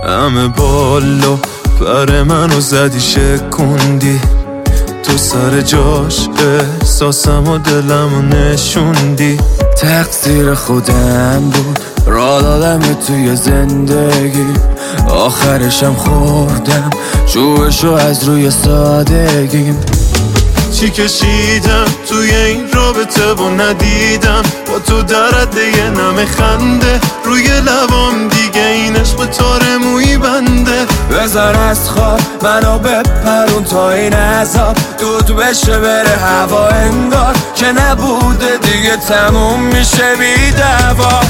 همه بالا پر منو زدی شکوندی، تو سر جاش احساسم و دلمو نشوندی. تقصیر خودم بود، راه دادم توی زندگی، آخرشم خوردم جوشو از روی سادگیم. چی کشیدم توی این رابطه و ندیدم، با تو درد یه نم خنده روی لبام، دیگه این عشق تار موی بنده. بذار از خواب منو بپرون تا این عذاب دود بشه بره هوا، انگار که نبوده دیگه تموم میشه بی دوا.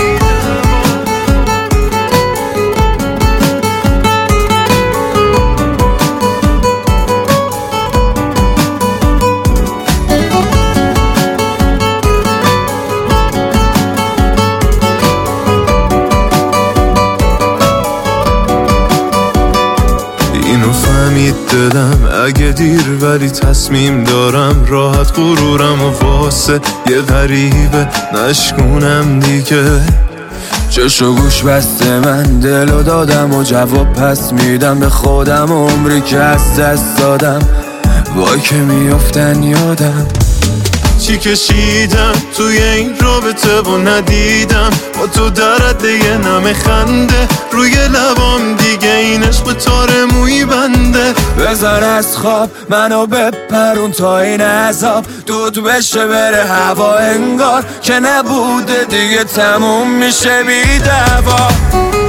اینو فهمید دلم اگه دیر، ولی تصمیم دارم راحت غرورم و واسه یه غریبه نشکونم دیگه. چشو گوش بسته من دلو دادم و جواب پس میدم به خودم، عمری که از دست دادم وای که میافتن یادم. چی کشیدم توی این رابطه و ندیدم، با تو درد یه نم خنده روی لبام، دیگه این عشق تار موی بنده. بذار از خواب منو بپرون تا این عذاب دود بشه بره هوا، انگار که نبوده دیگه تموم میشه بی دوا.